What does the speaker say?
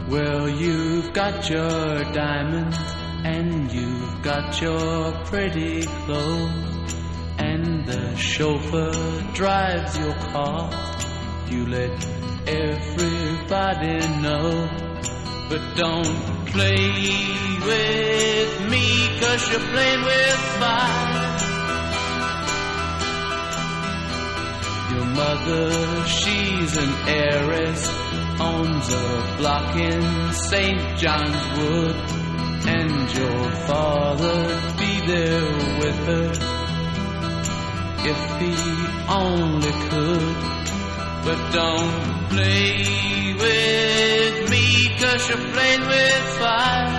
Well, you've got your diamonds and you've got your pretty clothes, and the chauffeur drives your car. You let everybody know, but don't play with me, 'cause you're playing with fire. Your mother, she's an heiress, owns a block in St. John's Wood, and your father'd be there with her if he only could. But don't play with me, 'cause you're playing with fire.